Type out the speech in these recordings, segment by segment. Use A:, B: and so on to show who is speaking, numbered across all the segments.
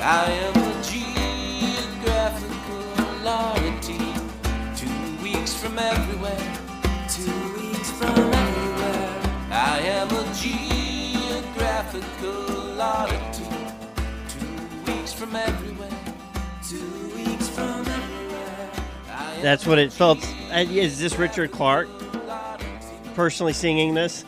A: I am a geographical oddity. 2 weeks from everywhere. 2 weeks from everywhere. I am a geographical oddity. 2 weeks from everywhere. 2 weeks from everywhere.
B: That's what it felt. Is this Richard Clark personally singing this?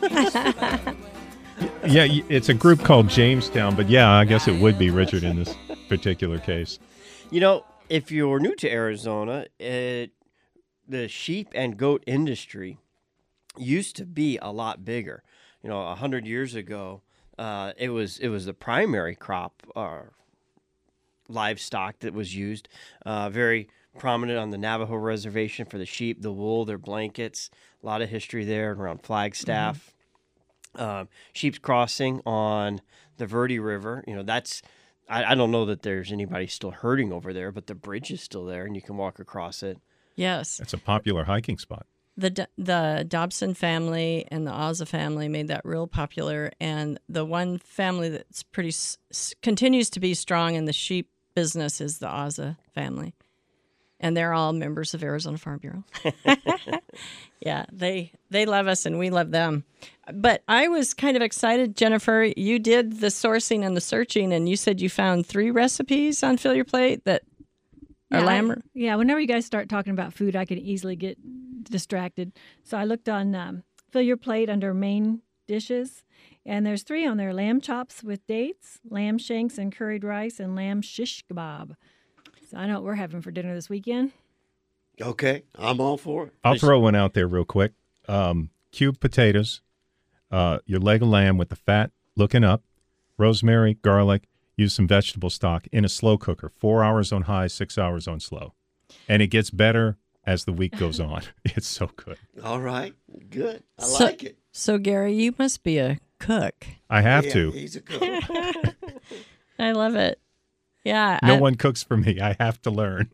C: Yeah, it's a group called Jamestown, but yeah, I guess it would be Richard in this particular case.
B: You know, if you're new to Arizona, the sheep and goat industry used to be a lot bigger. 100 years ago, it was the primary crop or livestock that was used. Very prominent on the Navajo reservation for the sheep, the wool, their blankets. A lot of history there around Flagstaff. Sheep's Crossing on the Verde River. I don't know that there's anybody still herding over there, but the bridge is still there and you can walk across it.
D: Yes.
C: That's a popular hiking spot.
D: The Dobson family and the Ozza family made that real popular, and the one family that's continues to be strong in the sheep business is the Ozza family. And they're all members of Arizona Farm Bureau. Yeah, they love us and we love them. But I was kind of excited, Jennifer. You did the sourcing and the searching, and you said you found 3 recipes on Fill Your Plate that are lamb.
E: Yeah, whenever you guys start talking about food, I can easily get distracted. So I looked on Fill Your Plate under main dishes, and there's 3 on there: lamb chops with dates, lamb shanks and curried rice, and lamb shish kebab. So I know what we're having for dinner this weekend.
F: Okay, I'm all for it.
C: I'll throw one out there real quick. Cubed potatoes, your leg of lamb with the fat looking up, rosemary, garlic, use some vegetable stock in a slow cooker, 4 hours on high, 6 hours on slow. And it gets better as the week goes on. It's so good.
F: All right, good. I like it.
D: So, Gary, you must be a cook.
C: I have to.
F: He's a cook.
D: I love it. Yeah.
C: No one cooks for me. I have to learn.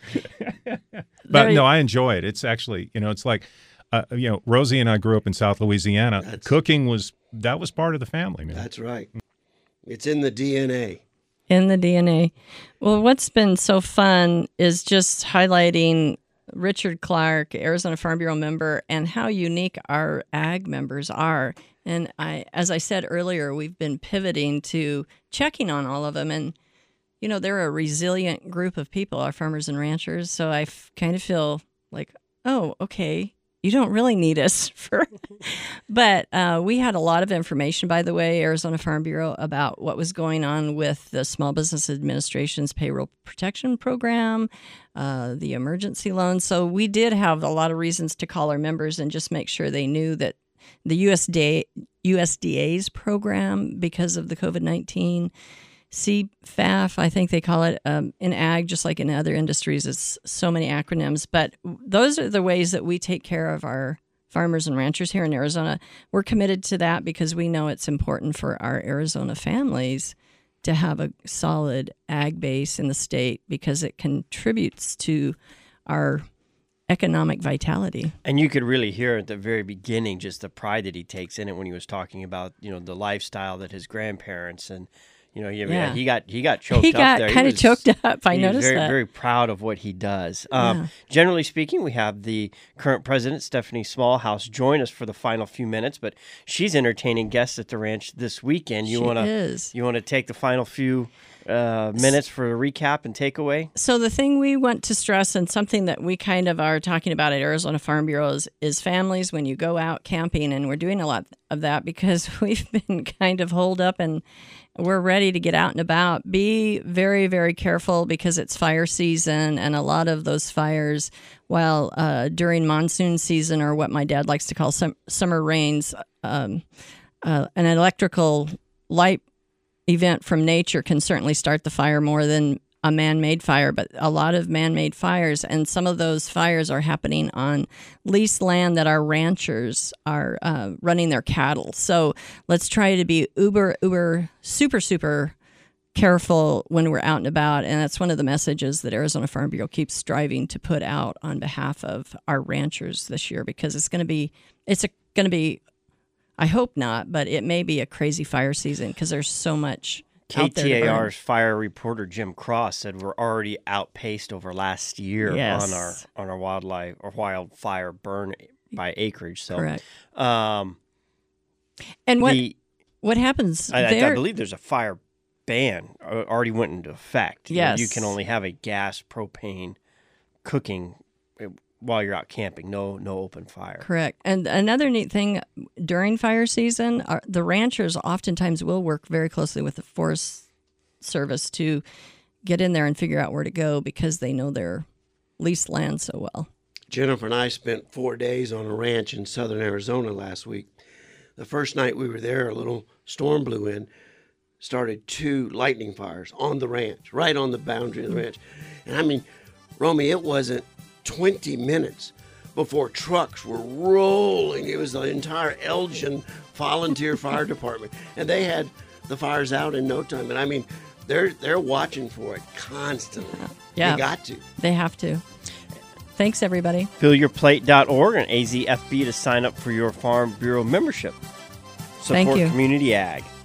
C: But no, I enjoy it. It's actually, it's like, Rosie and I grew up in South Louisiana. Cooking was part of the family, man.
F: That's right. It's in the DNA.
D: In the DNA. Well, what's been so fun is just highlighting Richard Clark, Arizona Farm Bureau member, and how unique our ag members are. And as I said earlier, we've been pivoting to checking on all of them. And they're a resilient group of people, our farmers and ranchers. So I kind of feel like, oh, okay, you don't really need us for. But we had a lot of information, by the way, Arizona Farm Bureau, about what was going on with the Small Business Administration's payroll protection program, the emergency loan. So we did have a lot of reasons to call our members and just make sure they knew that the USDA's program, because of the COVID-19, CFAF, I think they call it, in ag, just like in other industries. It's so many acronyms. But those are the ways that we take care of our farmers and ranchers here in Arizona. We're committed to that because we know it's important for our Arizona families to have a solid ag base in the state because it contributes to our economic vitality.
B: And you could really hear at the very beginning just the pride that he takes in it when he was talking about, the lifestyle that his grandparents and he got choked up there.
D: He got kind of choked up. I noticed
B: very,
D: that.
B: Very proud of what he does.
D: Yeah.
B: Generally speaking, we have the current president, Stephanie Smallhouse, join us for the final few minutes, but she's entertaining guests at the ranch this weekend. You want to take the final few minutes for a recap and takeaway?
D: So the thing we want to stress, and something that we kind of are talking about at Arizona Farm Bureau, is families when you go out camping, and we're doing a lot of that because we've been kind of holed up and we're ready to get out and about. Be very, very careful because it's fire season, and a lot of those fires, while during monsoon season, or what my dad likes to call summer rains, an electrical light event from nature can certainly start the fire more than a man-made fire, but a lot of man-made fires, and some of those fires are happening on leased land that our ranchers are running their cattle. So let's try to be super careful when we're out and about, and that's one of the messages that Arizona Farm Bureau keeps striving to put out on behalf of our ranchers this year, because it's going to be, I hope not, but it may be a crazy fire season because there's so much out there to burn.
B: KTAR's fire reporter Jim Cross said we're already outpaced over last year
D: Yes.
B: on our wildfire burn by acreage. So,
D: Correct. And what happens
B: I
D: there?
B: believe there's a fire ban already went into effect.
D: Yes.
B: You can only have a gas propane cooking while you're out camping. No open fire.
D: Correct. And another neat thing during fire season, the ranchers oftentimes will work very closely with the Forest Service to get in there and figure out where to go because they know their leased land so well.
F: Jennifer and I spent 4 days on a ranch in southern Arizona last week. The first night we were there, a little storm blew in, started 2 lightning fires on the ranch, right on the boundary of the ranch. And I mean, Romy, it wasn't 20 minutes before trucks were rolling. It was the entire Elgin Volunteer Fire Department, and they had the fires out in no time. And I mean, they're watching for it constantly.
D: Yeah.
F: You got to.
D: They have to. Thanks, everybody.
B: FillYourPlate.org and AZFB to sign up for your Farm Bureau membership.
D: Thank
B: Support
D: you.
B: community ag.